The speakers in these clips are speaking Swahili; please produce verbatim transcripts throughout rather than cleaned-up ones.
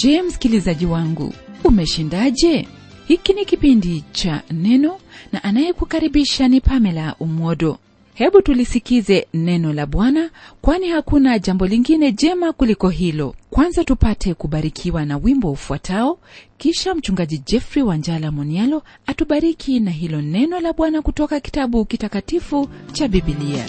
Je, msikilizaji wangu, umeshindaje? Hiki ni kipindi cha Neno na anayekukaribisha ni Pamela Umodo. Hebu tulisikize neno la Bwana, kwani hakuna jambo lingine jema kuliko hilo. Kwanza tupate kubarikiwa na wimbo ufuatao, kisha mchungaji Jeffrey Wanjala Monialo atubariki na hilo neno la Bwana kutoka kitabu kitakatifu cha Biblia.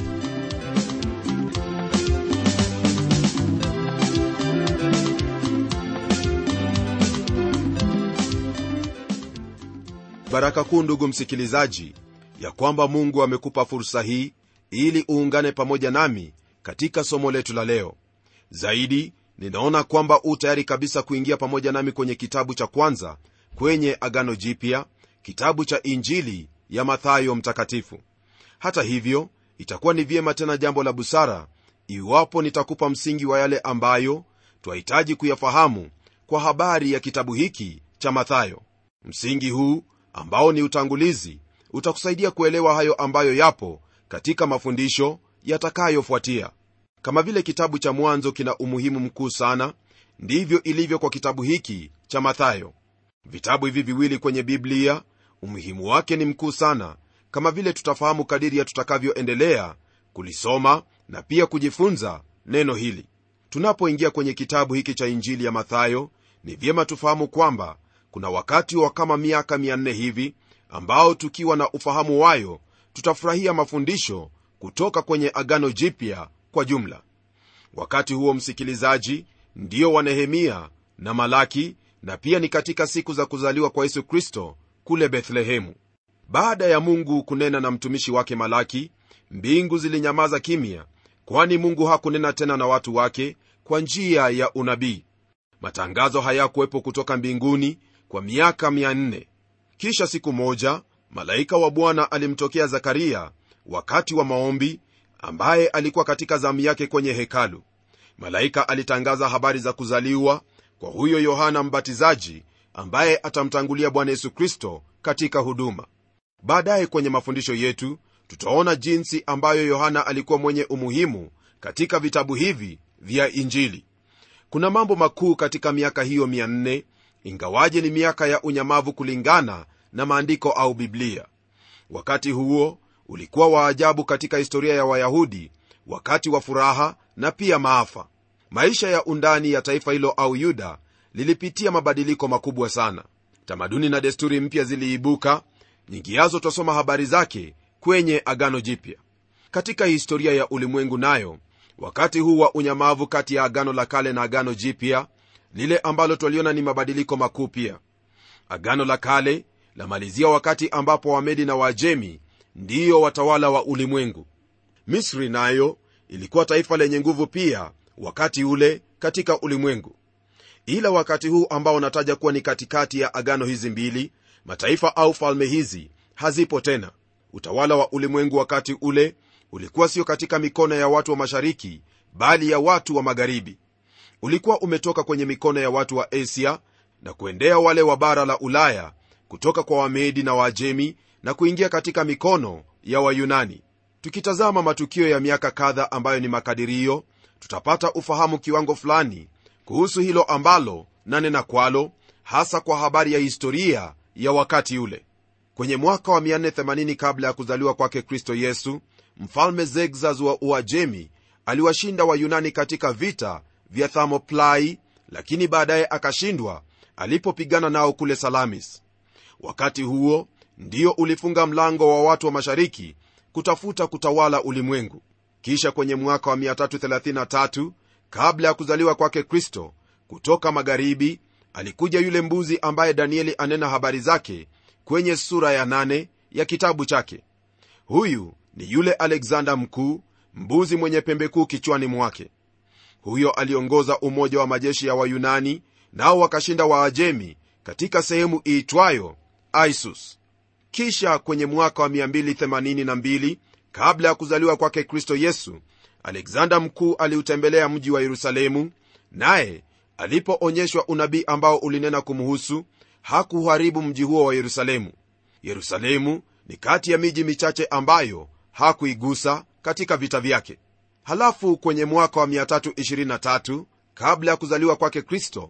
Baraka kuu ndugu msikilizaji, ya kwamba Mungu amekupa fursa hii ili uungane pamoja nami katika somo letu la leo. Zaidi, ninaona kwamba u tayari kabisa kuingia pamoja nami kwenye kitabu cha kwanza kwenye Agano Jipya, kitabu cha Injili ya Mathayo mtakatifu. Hata hivyo, itakuwa ni vyema tena jambo la busara iwapo nitakupa msingi wa yale ambayo twahitaji kuyafahamu kwa habari ya kitabu hiki cha Mathayo. Msingi huu ambao ni utangulizi utakusaidia kuelewa hayo ambayo yapo katika mafundisho yatakayofuatia. Kama vile kitabu cha Mwanzo kina umuhimu mkuu sana, ndivyo ilivyo kwa kitabu hiki cha Mathayo. Vitabu hivi viwili kwenye Biblia umuhimu wake ni mkuu sana, kama vile tutafahamu kadiri ya tutakavyoendelea kulisoma na pia kujifunza neno hili. Tunapoingia kwenye kitabu hiki cha Injili ya Mathayo, ni vyema tufahamu kwamba kuna wakati wa kama miaka mia nne hivi ambao tukiwa na ufahamu wayo tutafurahia mafundisho kutoka kwenye Agano Jipya kwa jumla. Wakati huo, msikilizaji, ndio wa Nehemia na Malaki, na pia ni katika siku za kuzaliwa kwa Yesu Kristo kule Bethlehemu. Baada ya Mungu kunena na mtumishi wake Malaki, mbingu zilinyamaza kimya, kwani Mungu hakunena tena na watu wake kwa njia ya unabii. Matangazo hayakuwepo kutoka mbinguni kwa miaka mia nne. Kisha siku moja malaika wa Bwana alimtokea Zakaria wakati wa maombi, ambaye alikuwa katika zamu yake kwenye hekalu. Malaika alitangaza habari za kuzaliwa kwa huyo Yohana Mbatizaji, ambaye atamtangulia Bwana Yesu Kristo katika huduma. Baadaye kwenye mafundisho yetu tutaona jinsi ambayo Yohana alikuwa mwenye umuhimu katika vitabu hivi vya Injili. Kuna mambo makuu katika miaka hiyo mia nne, ingawaje ni miaka ya unyamavu kulingana na maandiko au Biblia. Wakati huo ulikuwa wa ajabu katika historia ya Wayahudi, wakati wa furaha na pia maafa. Maisha ya undani ya taifa hilo au Yuda lilipitia mabadiliko makubwa sana. Tamaduni na desturi mpya ziliibuka, nyingi yazo twasoma habari zake kwenye Agano Jipya. Katika historia ya ulimwengu nayo, wakati huu wa unyamavu kati ya Agano la Kale na Agano Jipya, lile ambalo twaliona ni mabadiliko makuu pia. Agano la Kale lamalizia wakati ambapo Wamedi na Waajemi ndiyo watawala wa ulimwengu. Misri nayo ilikuwa taifa lenye nguvu pia wakati ule katika ulimwengu. Ila wakati huu ambao nataja kuwa ni katikati ya agano hizi mbili, mataifa au falme hizi hazipo tena. Utawala wa ulimwengu wakati ule ulikuwa sio katika mikono ya watu wa mashariki, bali ya watu wa magharibi. Ulikuwa umetoka kwenye mikono ya watu wa Asia na kuendea wale wa bara la Ulaya, kutoka kwa Wamedi na Waajemi na kuingia katika mikono ya Wayunani. Tukitazama matukio ya miaka kadha ambayo ni makadirio, tutapata ufahamu kiwango fulani kuhusu hilo ambalo nanena kwalo, hasa kwa habari ya historia ya wakati ule. Kwenye mwaka wa mia nne themanini kabla ya kuzaliwa kwake Kristo Yesu, mfalme Xerxes wa Uajemi aliwashinda Wayunani katika vita vya Thermopylae, lakini baadaye akashindwa alipopigana nao kule Salamis. Wakati huo ndio ulifunga mlango wa watu wa mashariki kutafuta kutawala ulimwengu. Kisha kwenye mwaka wa mia tatu thelathini na tatu kabla ya kuzaliwa kwake Kristo, kutoka magharibi alikuja yule mbuzi ambaye Danieli anena habari zake kwenye sura ya nane ya kitabu chake. Huyu ni yule Alexander mkuu, mbuzi mwenye pembe kuu kichwani mwake. Huyo aliongoza umoja wa majeshi ya Wayunani, nao wakashinda Waajemi katika sehemu iitwayo Aisus. Kisha kwenye mwaka wa mia mbili themanini na mbili kabla ya kuzaliwa kwake Kristo Yesu, Alexander mkuu aliutembelea mji wa Yerusalemu, naye alipoonyeshwa unabii ambao ulinena kumhusu, hakuharibu mji huo wa Yerusalemu. Yerusalemu ni kati ya miji michache ambayo hakuigusa katika vita vyake. Halafu kwenye mwaka wa mia tatu ishirini na tatu kabla ya kuzaliwa kwake Kristo,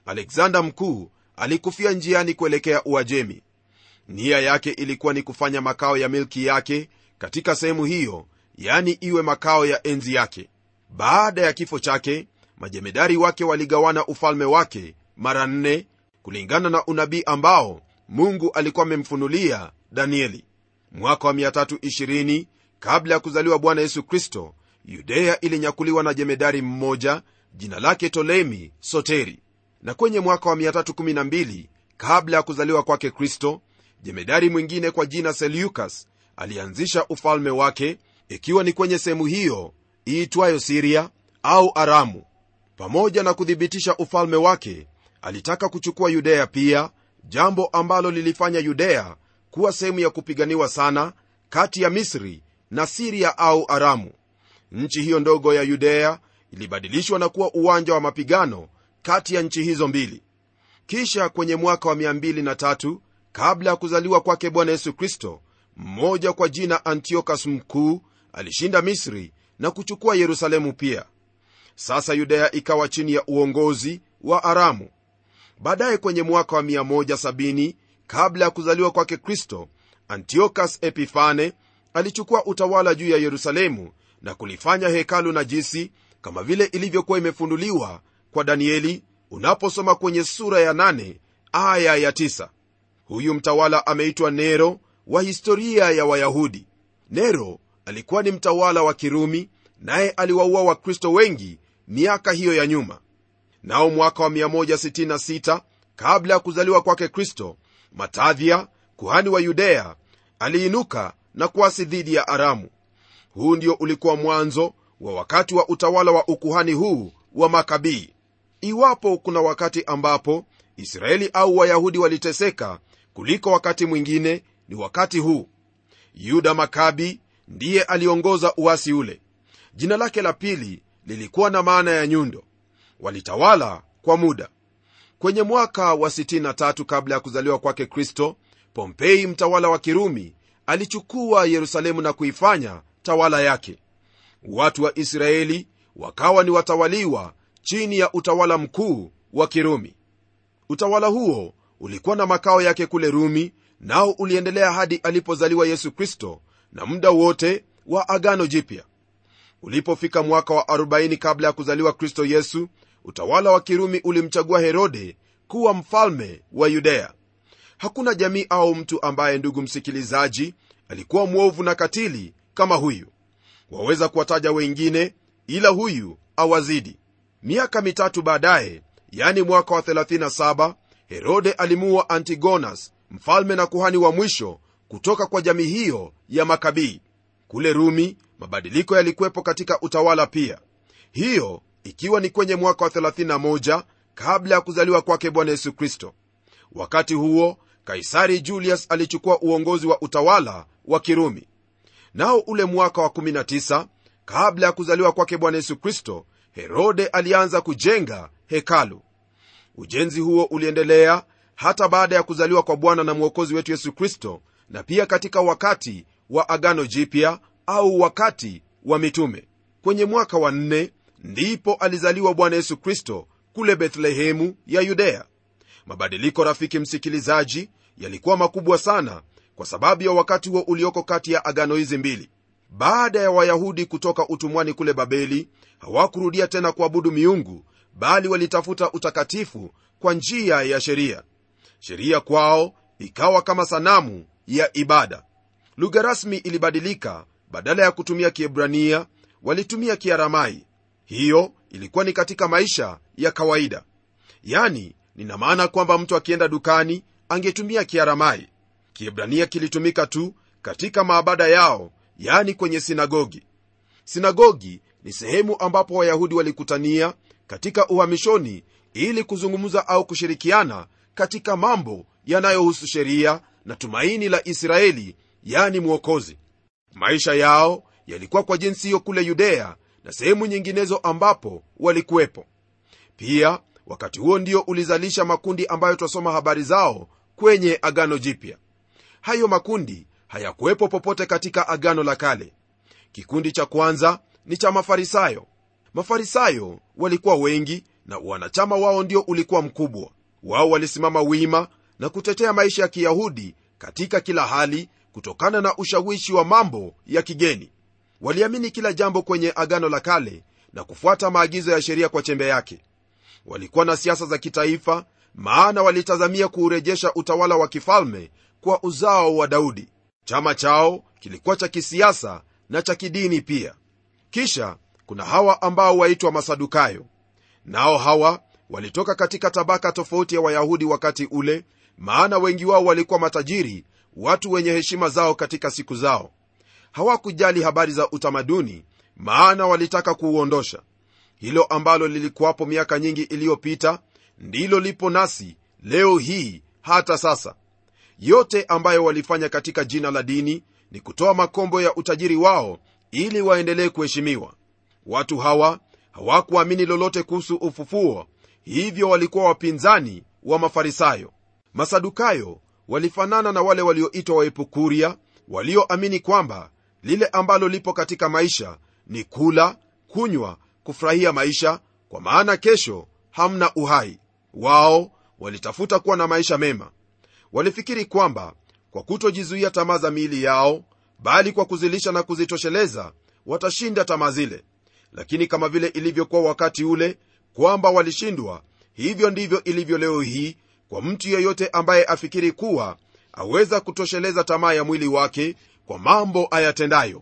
Alexander Mkuu alikufia njiani kuelekea Uajemi. Nia yake ilikuwa ni kufanya makao ya milki yake katika sehemu hiyo, yani iwe makao ya enzi yake. Baada ya kifo chake, majemedari wake waligawana ufalme wake mara nne kulingana na unabii ambao Mungu alikuwa amemfunulia Danieli. Mwaka wa mia tatu ishirini kabla ya kuzaliwa Bwana Yesu Kristo, Yudea ilinyakuliwa na jemedari mmoja jina lake Ptolemy Soteri. Na kwenye mwaka wa mia tatu kumi na mbili kabla ya kuzaliwa kwake Kristo, jemedari mwingine kwa jina Seleucus alianzisha ufalme wake, ikiwa ni kwenye sehemu hiyo iitwayo Siria au Aramu. Pamoja na kuthibitisha ufalme wake, alitaka kuchukua Yudea pia, jambo ambalo lilifanya Yudea kuwa sehemu ya kupiganiwa sana kati ya Misri na Siria au Aramu. Nchi hiyo ndogo ya Yudea ilibadilishwa na kuwa uwanja wa mapigano kati ya nchi hizo mbili. Kisha kwenye mwaka wa mia mbili na tatu kabla ya kuzaliwa kwake Bwana Yesu Kristo, mmoja kwa jina Antiochus Mkuu alishinda Misri na kuchukua Yerusalemu pia. Sasa Yudea ikawa chini ya uongozi wa Aramu. Baadaye kwenye mwaka wa mia moja sabini kabla ya kuzaliwa kwake Kristo, Antiochus Epifane alichukua utawala juu ya Yerusalemu na kulifanya hekalu najisi, kama vile ilivyokuwa imefunuliwa kwa Danieli unaposoma kwenye sura ya nane aya ya tisa. Huyu mtawala ameitwa Nero wa historia ya Wayahudi. Nero alikuwa ni mtawala wa Kirumi, naye aliwaua Wakristo wengi miaka hiyo ya nyuma. Nao mwaka wa mia moja sitini na sita kabla ya kuzaliwa kwake Kristo, Matadhia kuhani wa Yudea aliinuka na kuasi dhidi ya Aramu. Huu ndio ulikuwa mwanzo wa wakati wa utawala wa ukuhani huu wa Makabii. Iwapo kuna wakati ambapo Israeli au Wayahudi waliteseka kuliko wakati mwingine, ni wakati huu. Yuda Makabi ndiye aliongoza uasi ule. Jina lake la pili lilikuwa na maana ya nyundo. Walitawala kwa muda. Kwenye mwaka wa sitini na tatu kabla ya kuzaliwa kwake Kristo, Pompei mtawala wa Kirumi alichukua Yerusalemu na kuifanya tawala yake. Watu wa Israeli wakawa ni watawaliwa chini ya utawala mkuu wa Kirumi. Utawala huo ulikuwa na makao yake kule Rumi, nao uliendelea hadi alipozaliwa Yesu Kristo na muda wote wa Agano Jipya. Ulipofika mwaka wa arobaini kabla ya kuzaliwa Kristo Yesu, utawala wa Kirumi ulimchagua Herode kuwa mfalme wa Yudea. Hakuna jamii au mtu ambaye, ndugu msikilizaji, alikuwa mwovu na katili kama huyu. Waweza kuwataja wengine, ila huyu awazidi. Miaka mitatu baadaye, yani mwaka wa thelathini na saba, Herode alimuua Antigonas, mfalme na kuhani wa mwisho kutoka kwa jamii hiyo ya Makabii. Kule Rumi mabadiliko yalikuwepo katika utawala pia, hiyo ikiwa ni kwenye mwaka wa thelathini na moja kabla ya kuzaliwa kwake Bwana Yesu Kristo. Wakati huo Kaisari Julius alichukua uongozi wa utawala wa Kirumi. Nao ule mwaka wa kumi na tisa kabla ya kuzaliwa kwake Bwana Yesu Kristo, Herode alianza kujenga hekalu. Ujenzi huo uliendelea hata baada ya kuzaliwa kwa Bwana na Mwokozi wetu Yesu Kristo, na pia katika wakati wa Agano Jipya au wakati wa mitume. Kwenye mwaka wa nne ndipo alizaliwa Bwana Yesu Kristo kule Bethlehemu ya Yudea. Mabadiliko, rafiki msikilizaji, yalikuwa makubwa sana kwa sababu ya wakati huo ulioko kati ya agano hizi mbili. Baada ya Wayahudi kutoka utumwani kule Babeli, hawakurudia tena kuabudu miungu, bali walitafuta utakatifu kwa njia ya sheria. Sheria kwao ikawa kama sanamu ya ibada. Lugha rasmi ilibadilika, badala ya kutumia Kiebrania walitumia Kiaramai. Hiyo ilikuwa ni katika maisha ya kawaida. Yani, nina maana kwamba mtu akienda dukani angetumia Kiaramai. Kiebrania kilitumika tu katika maabada yao, yani kwenye sinagogi. Sinagogi ni sehemu ambapo Wayahudi walikutania katika uhamishoni ili kuzungumza au kushirikiana katika mambo yanayohusu sheria na tumaini la Israeli, yani Mwokozi. Maisha yao yalikuwa kwa jinsi hiyo kule Yudea na sehemu nyinginezo ambapo walikuwepo. Pia wakati huo ndio ulizalisha makundi ambayo twasoma habari zao kwenye Agano Jipya. Hayo makundi hayakuwepo popote katika Agano la Kale. Kikundi cha kwanza ni cha Mafarisayo. Mafarisayo walikuwa wengi na wanachama wao ndio ulikuwa mkubwa. Wao walisimama wima na kutetea maisha ya Kiyahudi katika kila hali, kutokana na ushawishi wa mambo ya kigeni. Waliamini kila jambo kwenye Agano la Kale na kufuata maagizo ya sheria kwa chembe yake. Walikuwa na siasa za kitaifa, maana walitazamia kuurejesha utawala wa kifalme kwa uzao wa Daudi. Chama chao kilikuwa cha kisiasa na cha kidini pia. Kisha kuna hawa ambao waitwa Masadukayo. Nao hawa walitoka katika tabaka tofauti ya Wayahudi wakati ule, maana wengi wao walikuwa matajiri, watu wenye heshima zao katika siku zao. Hawakujali habari za utamaduni, maana walitaka kuuondosha. Hilo ambalo lilikuwapo miaka nyingi iliyopita ndilo lipo nasi leo hii hata sasa. Yote ambayo walifanya katika jina la dini ni kutoa makombo ya utajiri wao ili waendelee kuheshimiwa. Watu hawa hawakuamini lolote kuhusu ufufuo, hivyo walikuwa wapinzani wa Mafarisayo. Masadukayo walifanana na wale walioitwa Waepukuria, walioamini kwamba lile ambalo lipo katika maisha ni kula, kunywa, kufurahia maisha, kwa maana kesho hamna uhai. Wao walitafuta kuwa na maisha mema. Walifikiri kwamba kwa kutojizuia tamaa za miili yao, bali kwa kuzilisha na kuzitosheleza, watashinda tamaa zile. Lakini kama vile ilivyokuwa wakati ule kwamba walishindwa, hivyo ndivyo ilivyo leo hii kwa mtu yeyote ambaye afikiri kuwa aweza kutosheleza tamaa ya mwili wake kwa mambo ayatendayo.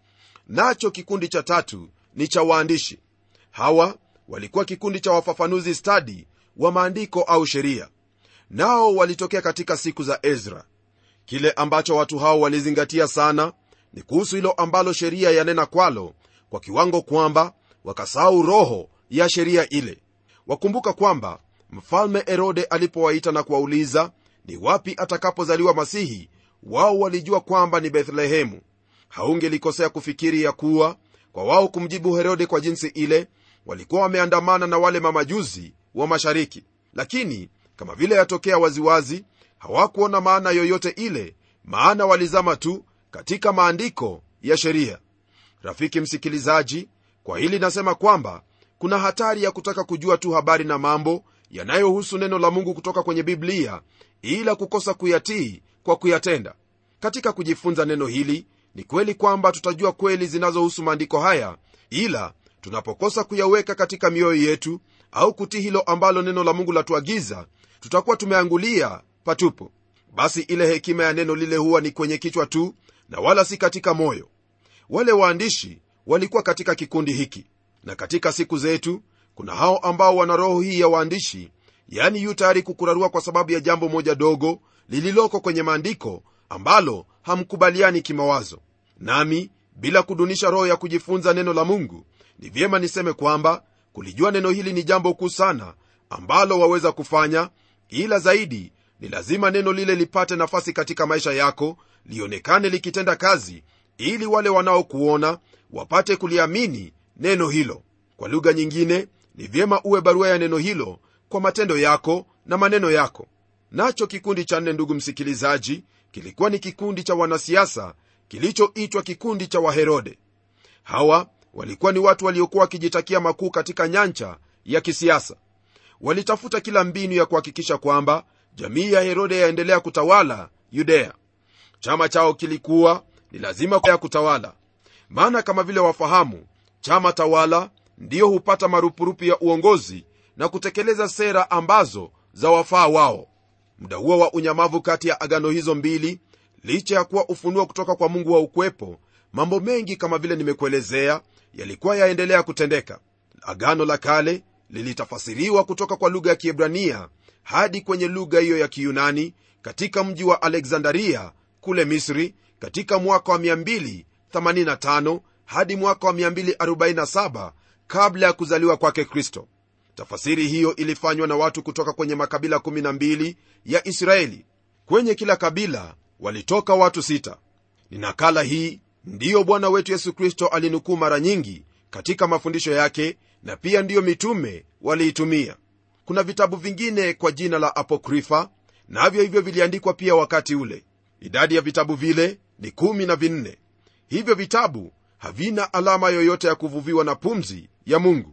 Nacho kikundi cha tatu ni cha waandishi. Hawa walikuwa kikundi cha wafafanuzi stadi wa maandiko au sheria. Nao walitokea katika siku za Ezra. Kile ambacho watu hao walizingatia sana ni kuhusu hilo ambalo sheria yanena kwalo, kwa kiwango kwamba wakasahau roho ya sheria ile. Wakumbuka kwamba Mfalme Herode alipowaita na kuwauliza ni wapi atakapozaliwa Masihi, wao walijua kwamba ni Bethlehemu. Haungelikosea kufikiri ya kuwa kwa wao kumjibu Herode kwa jinsi ile, walikuwa wameandamana na wale mamajuzi wa mashariki. Lakini kama vile yatokea waziwazi, hawakuona maana yoyote ile, maana walizama tu katika maandiko ya sheria. Rafiki msikilizaji, kwa hili nasema kwamba kuna hatari ya kutaka kujua tu habari na mambo yanayohusu neno la Mungu kutoka kwenye Biblia, ila kukosa kuyatii kwa kuyatenda. Katika kujifunza neno hili, ni kweli kwamba tutajua kweli zinazohusu maandiko haya, ila tunapokosa kuyaweka katika mioyo yetu au kutii hilo ambalo neno la Mungu latuagiza, tutakuwa tumeangulia patupu. Basi ile hekima ya neno lile huwa ni kwenye kichwa tu na wala si katika moyo. Wale waandishi walikuwa katika kikundi hiki, na katika siku zetu kuna hao ambao wana roho hii ya waandishi, yani yu tayari kukurarua kwa sababu ya jambo moja dogo lililoko kwenye maandiko ambalo hamkubaliani kimawazo. Nami bila kudunisha roho ya kujifunza neno la Mungu, ni vyema niseme kwamba kulijua neno hili ni jambo kuu sana ambalo waweza kufanya, ila zaidi ni lazima neno lile lipate nafasi katika maisha yako, lionekane likitenda kazi, ili wale wanaokuona wapate kuliamini neno hilo. Kwa lugha nyingine, ni vyema uwe barua ya neno hilo kwa matendo yako na maneno yako. Nacho kikundi cha nne, ndugu msikilizaji, kilikuwa ni kikundi cha wanasiasa kilichoitwa kikundi cha Waherode. Hawa walikuwa ni watu waliokuwa wakijitakia makuu katika nyanja ya kisiasa. Walitafuta kila mbinu ya kuhakikisha kwamba jamii ya Herode yaendelea kutawala Yudea. Chama chao kilikuwa ni lazima ya kutawala, maana kama vile wafahamu, chama tawala ndiyo hupata marupurupu ya uongozi na kutekeleza sera ambazo za wafaa wao. Muda huo wa unyamavu kati ya agano hizo mbili, licha ya kuwa ufunuo kutoka kwa Mungu wa ukwepo, mambo mengi kama vile nimekuelezea yalikuwa yaendelea kutendeka. Agano la Kale lilitafasiriwa kutoka kwa lugha ya Kiebrania hadi kwenye lugha hiyo ya Kiyunani katika mji wa Alexandria kule Misri katika mwaka wa mia mbili themanini na tano hadi mwaka wa mia mbili arobaini na saba kabla ya kuzaliwa kwake Kristo. Tafasiri hiyo ilifanywa na watu kutoka kwenye makabila kumi na mbili ya Israeli. Kwenye kila kabila walitoka watu sita. Ni nakala hii ndiyo Bwana wetu Yesu Kristo alinukuu mara nyingi katika mafundisho yake, na pia ndiyo mitume waliitumia. Kuna vitabu vingine kwa jina la Apokrifa, navyo hivyo viliandikwa pia wakati ule. Idadi ya vitabu vile ni kumi na vinne. Hivyo vitabu havina alama yoyote ya kuvuviwa na pumzi ya Mungu.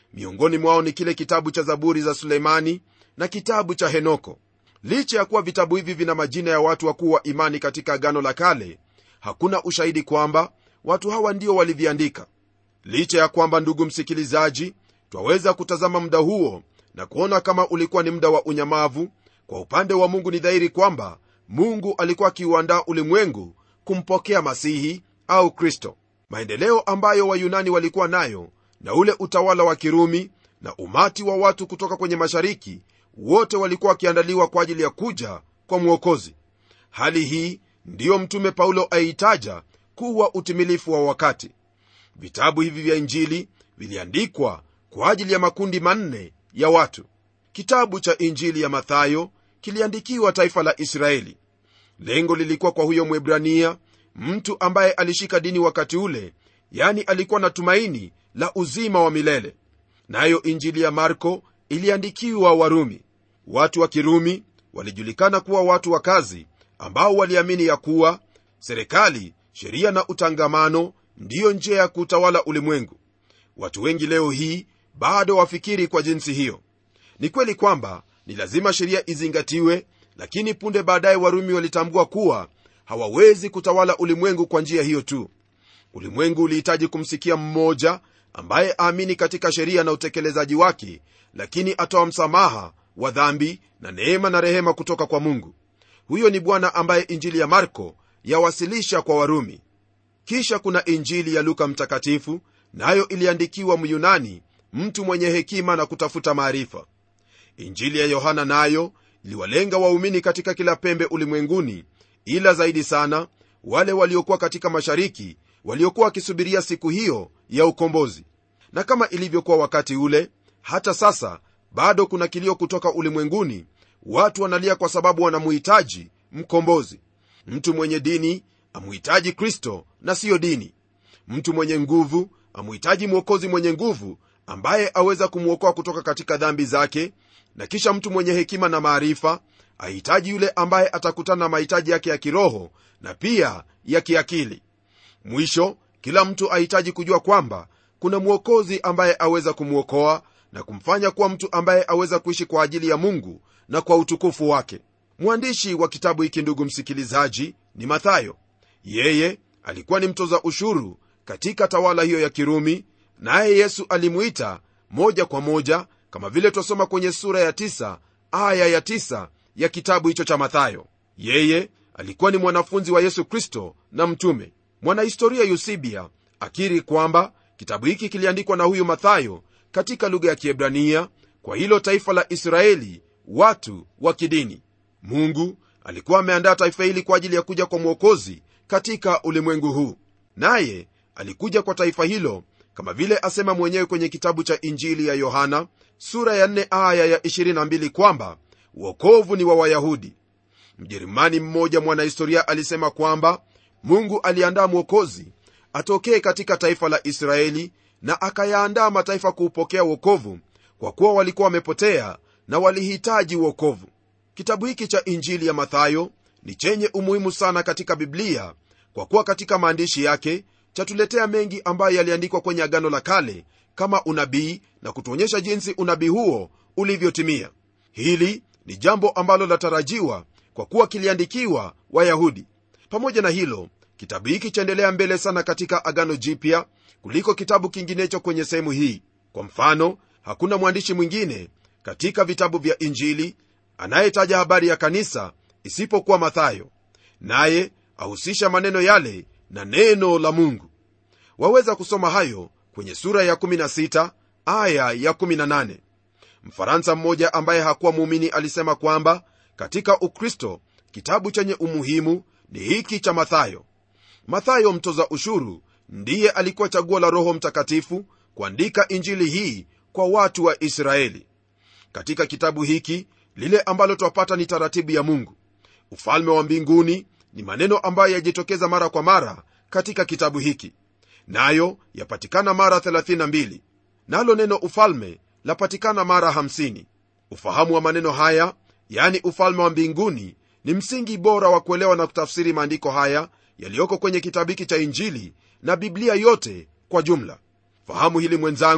Miongoni mwao ni kile kitabu cha Zaburi za Sulemani na kitabu cha Henoko. Licha ya kuwa vitabu hivi vina majina ya watu wakuu wa imani katika Agano la Kale, hakuna ushahidi kwamba watu hawa ndio waliviandika. Licha ya kwamba, ndugu msikilizaji, twaweza kutazama muda huo na kuona kama ulikuwa ni muda wa unyamavu, kwa upande wa Mungu ni dhahiri kwamba Mungu alikuwa akiuandaa ulimwengu kumpokea Masihi au Kristo. Maendeleo ambayo Wayunani walikuwa nayo na ule utawala wa Kirumi na umati wa watu kutoka kwenye mashariki, wote walikuwa wakiandaliwa kwa ajili ya kuja kwa Mwokozi. Hali hii ndiyo Mtume Paulo aitaja kuwa utimilifu wa wakati. Vitabu hivi vya Injili viliandikwa kwa ajili ya makundi manne ya watu. Kitabu cha Injili ya Mathayo kiliandikiwa taifa la Israeli. Lengo lilikuwa kwa huyo Mwebrania, mtu ambaye alishika dini wakati ule, yani alikuwa na tumaini la uzima wa milele. Nayo Injili ya Marko iliandikiwa Warumi. Watu wa Kirumi walijulikana kuwa watu wa kazi ambao waliamini ya kuwa serikali, sheria na utangamano ndiyo njia ya kutawala ulimwengu. Watu wengi leo hii bado wafikiri kwa jinsi hiyo. Ni kweli kwamba ni lazima sheria izingatiwe, lakini punde baadaye Warumi walitambua kuwa hawawezi kutawala ulimwengu kwa njia hiyo tu. Ulimwengu ulihitaji kumsikia mmoja ambaye aamini katika sheria na utekelezaji wake, lakini atoa msamaha wa dhambi na neema na rehema kutoka kwa Mungu. Huyo ni Bwana ambaye Injili ya Marko yawasilisha kwa Warumi. Kisha kuna Injili ya Luka mtakatifu, nayo na iliandikiwa Myunani, mtu mwenye hekima na kutafuta maarifa. Injili ya Yohana nayo iliwalenga waumini katika kila pembe ulimwenguni, ila zaidi sana wale waliokuwa katika mashariki, waliokuwa wakisubiria siku hiyo ya ukombozi. Na kama ilivyokuwa wakati ule, hata sasa bado kuna kilio kutoka ulimwenguni. Watu wanalia kwa sababu wanamuhitaji mkombozi. Mtu mwenye dini amuhitaji Kristo na siyo dini. Mtu mwenye nguvu amuhitaji mwokozi mwenye nguvu ambaye aweza kumuokoa kutoka katika dhambi zake, na kisha mtu mwenye hekima na maarifa ahitaji yule ambaye atakutana na mahitaji yake ya kiroho na pia ya kiakili. Mwisho, kila mtu ahitaji kujua kwamba kuna mwokozi ambaye aweza kumuokoa na kumfanya kuwa mtu ambaye aweza kuishi kwa ajili ya Mungu na kwa utukufu wake. Mwandishi wa kitabu hiki, ndugu msikilizaji, ni Mathayo. Yeye alikuwa ni mtoza ushuru katika tawala hiyo ya Kirumi, naye Yesu alimuita moja kwa moja, kama vile twasoma kwenye sura ya tisa aya ya tisa ya kitabu hicho cha Mathayo. Yeye alikuwa ni mwanafunzi wa Yesu Kristo na mtume. Mwanahistoria Yusibia akiri kwamba kitabu hiki kiliandikwa na huyu Mathayo katika lugha ya Kiebrania kwa hilo taifa la Israeli, watu wa kidini. Mungu alikuwa ameandaa taifa hili kwa ajili ya kuja kwa Mwokozi katika ulimwengu huu, naye alikuja kwa taifa hilo kama vile asema mwenyewe kwenye kitabu cha Injili ya Yohana sura ya nne aya ya ishirini na mbili kwamba wokovu ni wa Wayahudi. Mjerumani mmoja mwanahistoria alisema kwamba Mungu aliandaa mwokozi atokee katika taifa la Israeli, na akayaandaa mataifa kuupokea wokovu kwa kuwa walikuwa wamepotea na walihitaji wokovu. Kitabu hiki cha Injili ya Mathayo ni chenye umuhimu sana katika Biblia, kwa kuwa katika maandishi yake chatuletea mengi ambayo yaliandikwa kwenye Agano la Kale kama unabii na kutuonyesha jinsi unabii huo ulivyotimia. Hili ni jambo ambalo latarajiwa kwa kuwa kiliandikiwa Wayahudi. Pamoja na hilo, kitabu hiki chaendelea mbele sana katika Agano Jipya kuliko kitabu kinginecho kwenye sehemu hii. Kwa mfano, hakuna mwandishi mwingine katika vitabu vya Injili anayetaja habari ya kanisa isipokuwa Mathayo, naye ahusisha maneno yale na neno la Mungu. Waweza kusoma hayo kwenye sura ya kumi na sita aya ya kumi na nane. Mfaransa mmoja ambaye hakuwa muumini alisema kwamba katika Ukristo kitabu chenye umuhimu ni hiki cha Mathayo. Mathayo mtoza ushuru ndiye alikuwa chaguo la Roho Mtakatifu kuandika Injili hii kwa watu wa Israeli. Katika kitabu hiki lile ambalo twapata ni taratibu ya Mungu. Ufalme wa mbinguni ni maneno ambayo yajitokeza mara kwa mara katika kitabu hiki, nayo yapatikana mara thelathini na mbili. Nalo neno ufalme lapatikana mara hamsini. Ufahamu wa maneno haya, yani ufalme wa mbinguni, ni msingi bora wa kuelewa na kutafsiri maandiko haya yaliyoko kwenye kitabu hiki cha Injili na Biblia yote kwa jumla. Fahamu hili mwenzangu,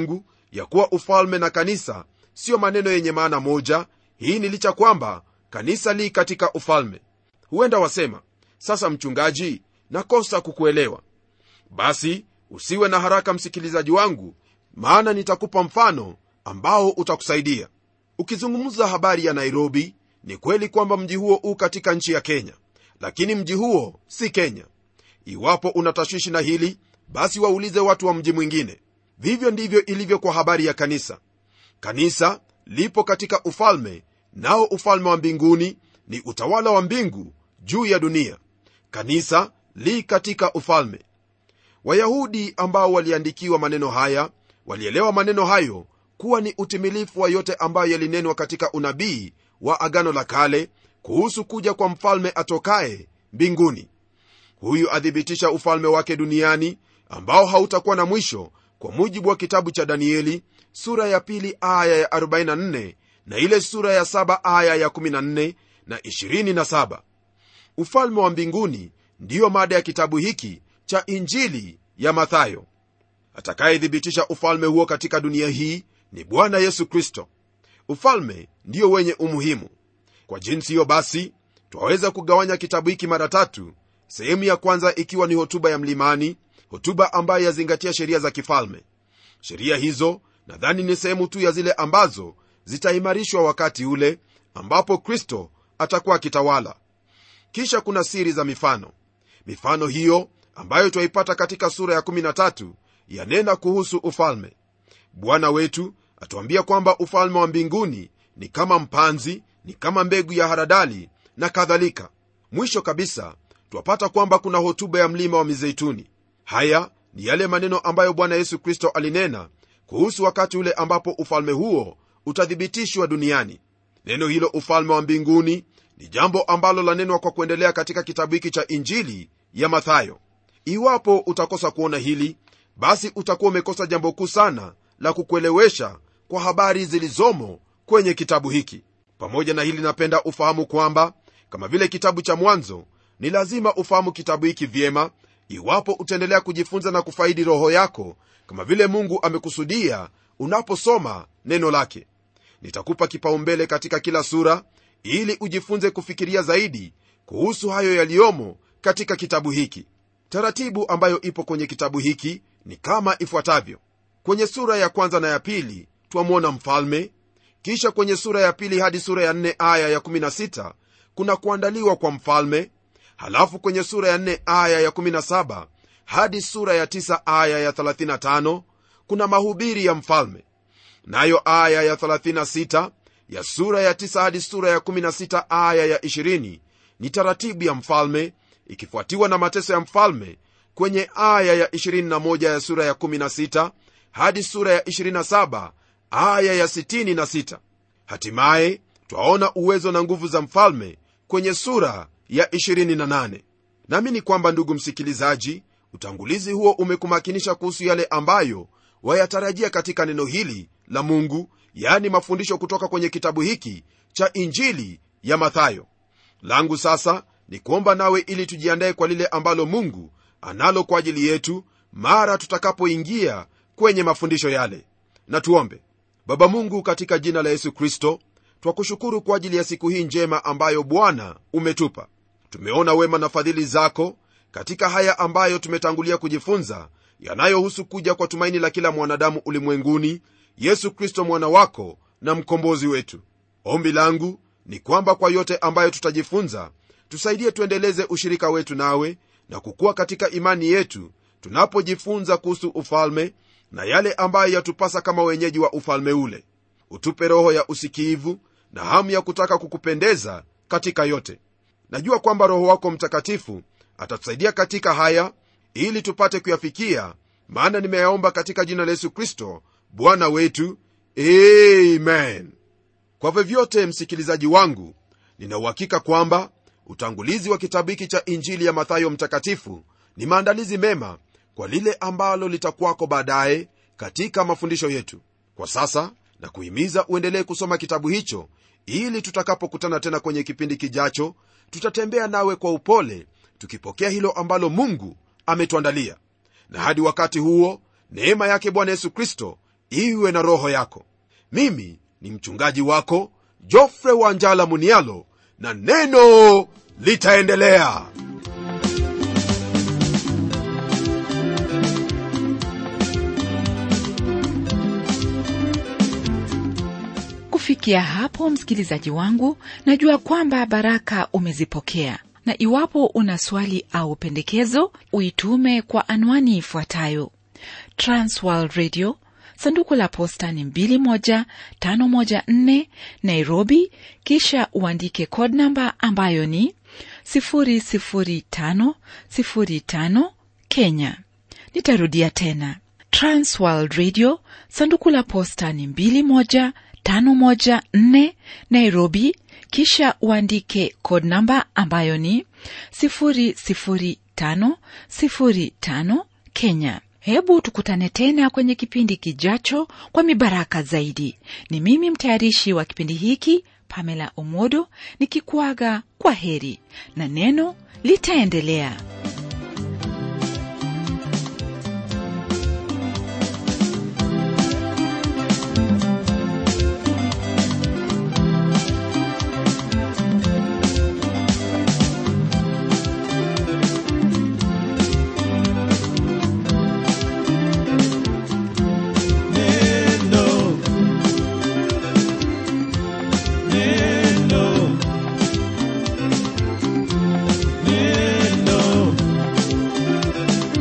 ya kuwa ufalme na kanisa sio maneno yenye maana moja. Hii ni licha kwamba kanisa li katika ufalme. Huenda wasema, sasa mchungaji, nakosa kukuelewa. Basi usiwe na haraka msikilizaji wangu, maana nitakupa mfano ambao utakusaidia. Ukizungumza habari ya Nairobi, ni kweli kwamba mji huo u katika nchi ya Kenya, lakini mji huo si Kenya. Iwapo unatashwishi na hili, basi waulize watu wa mji mwingine. Vivyo ndivyo ilivyo kwa habari ya kanisa. Kanisa lipo katika ufalme, nao ufalme wa mbinguni ni utawala wa mbingu juu ya dunia. Kanisa li katika ufalme. Wayahudi ambao waliandikiwa maneno haya walielewa maneno hayo kuwa ni utimilifu wa yote ambayo yalinenwa katika unabii wa Agano la Kale kuhusu kuja kwa mfalme atokaye mbinguni. Huyu adhibitisha ufalme wake duniani ambao hautakuwa na mwisho, kwa mujibu wa kitabu cha Danieli sura ya pili aya ya arobaini na nne na ile sura ya saba aya ya kumi na nne na ishirini na saba. Ufalme wa mbinguni ndiyo mada ya kitabu hiki cha Injili ya Mathayo. Atakayethibitisha ufalme huo katika dunia hii ni Bwana Yesu Kristo. Ufalme ndiyo wenye umuhimu. Kwa jinsi hiyo basi, twaweza kugawanya kitabu hiki mara tatu, sehemu ya kwanza ikiwa ni hotuba ya mlimani, hotuba ambayo yazingatia sheria za kifalme. Sheria hizo nadhani ni sehemu tu ya zile ambazo zitaimarishwa wakati ule ambapo Kristo atakuwa kitawala. Kisha kuna siri za mifano. Mifano hiyo ambayo twaipata katika sura ya kumi na tatu yanena kuhusu ufalme. Bwana wetu atuambia kwamba ufalme wa mbinguni ni kama mpanzi, ni kama mbegu ya haradali na kadhalika. Mwisho kabisa twapata kwamba kuna hotuba ya mlima wa Mizeituni. Haya ni yale maneno ambayo Bwana Yesu Kristo alinena kuhusu wakati ule ambapo ufalme huo utathibitishwa duniani. Neno hilo ufalme wa mbinguni ni jambo ambalo lanenwa kwa kuendelea katika kitabu hiki cha Injili ya Mathayo. Iwapo utakosa kuona hili, basi utakuwa umekosa jambo kuu sana la kukuelewesha kwa habari zilizomo kwenye kitabu hiki. Pamoja na hili, napenda ufahamu kwamba kama vile kitabu cha Mwanzo, ni lazima ufahamu kitabu hiki vyema iwapo utaendelea kujifunza na kufaidi roho yako kama vile Mungu amekusudia unaposoma neno lake. Nitakupa kipaumbele katika kila sura ili ujifunze kufikiria zaidi kuhusu hayo yaliyomo katika kitabu hiki. Taratibu ambayo ipo kwenye kitabu hiki ni kama ifuatavyo. Kwenye sura ya kwanza na ya pili twamwona mfalme. Kisha kwenye sura ya pili hadi sura ya nne aya ya kumi na sita kuna kuandaliwa kwa mfalme. Halafu kwenye sura ya nne aya ya kumi na saba hadi sura ya tisa aya ya thelathini na tano kuna mahubiri ya mfalme. Nayo aya ya thelathini na sita ya sura ya tisa hadi sura ya kumi na sita aya ya ishirini ni taratibu ya mfalme, ikifuatiwa na mateso ya mfalme kwenye aya ya ishirini na moja ya sura ya kumi na sita hadi sura ya ishirini na saba aya ya sitini na sita. Hatimaye twaona uwezo na nguvu za mfalme kwenye sura ya ishirini na nane. Naamini kwamba ndugu msikilizaji, utangulizi huo umekumakinisha kuhusu yale ambayo wayatarajia katika neno hili la Mungu, yaani mafundisho kutoka kwenye kitabu hiki cha Injili ya Mathayo. Langu sasa ni kuomba nawe ili tujiandae kwa lile ambalo Mungu analo kwa ajili yetu mara tutakapoingia kwenye mafundisho yale. Na tuombe. Baba Mungu, katika jina la Yesu Kristo, twakushukuru kwa ajili ya siku hii njema ambayo Bwana umetupa. Tumeona wema na fadhili zako katika haya ambayo tumetangulia kujifunza, yanayohusu kuja kwa tumaini la kila mwanadamu ulimwenguni, Yesu Kristo mwana wako na mkombozi wetu. Ombi langu ni kwamba kwa yote ambayo tutajifunza, tusaidie tuendeleze ushirika wetu nawe na kukua katika imani yetu tunapojifunza kuhusu ufalme na yale ambayo yatupasa kama wenyeji wa ufalme ule. Utupe roho ya usikivu na hamu ya kutaka kukupendeza katika yote. Najua kwamba Roho wako Mtakatifu atatusaidia katika haya ili tupate kuyafikia, maana nimeyaomba katika jina la Yesu Kristo Bwana wetu, amen. Kwa vyovyote, msikilizaji wangu, nina uhakika kwamba utangulizi wa kitabu hiki cha Injili ya Mathayo mtakatifu ni maandalizi mema kwa lile ambalo litakuwako baadaye katika mafundisho yetu. Kwa sasa na kuhimiza uendelee kusoma kitabu hicho, ili tutakapokutana tena kwenye kipindi kijacho, tutatembea nawe kwa upole, tukipokea hilo ambalo Mungu ametuandalia. Na hadi wakati huo, neema yake Bwana Yesu Kristo iwe na roho yako. Mimi ni mchungaji wako Jofre Wanjala Munialo, na neno litaendelea. Kufikia hapo, msikilizaji wangu, najua kwamba baraka umezipokea, na iwapo una swali au pendekezo, uitume kwa anwani ifuatayo: Transworld Radio, sanduku la posta ni mbili moja tano moja nne, Nairobi, kisha uandike code number ambayo ni sifuri sifuri tano sifuri tano, Kenya. Nitarudia tena: Transworld Radio, sanduku la posta ni mbili moja tano moja nne, Nairobi, kisha uandike code number ambayo ni sifuri sifuri tano sifuri tano, Kenya. Hebu tukutane tena kwenye kipindi kijacho kwa mibaraka zaidi. Ni mimi mtayarishi wa kipindi hiki, Pamela Omodo, nikikuaga kwa heri, na neno litaendelea.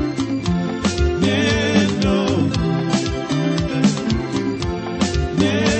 Yeah.